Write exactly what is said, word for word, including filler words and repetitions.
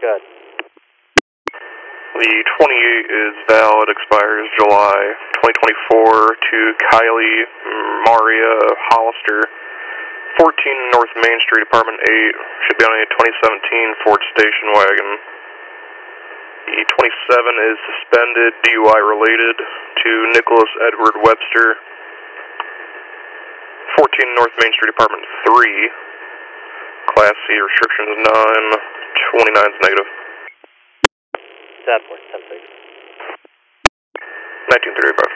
Good. The twenty-eight is valid, expires July twenty twenty-four to Kylie Maria Hollister, fourteen North Main Street, Apartment eight. Should be on a twenty seventeen Ford station wagon. The twenty-seven is suspended, D U I related, to Nicholas Edward Webster, fourteen North Main Street, Apartment three. Class C, restrictions none, twenty-nine is negative. Definitely, ten six. nineteen thirty-five.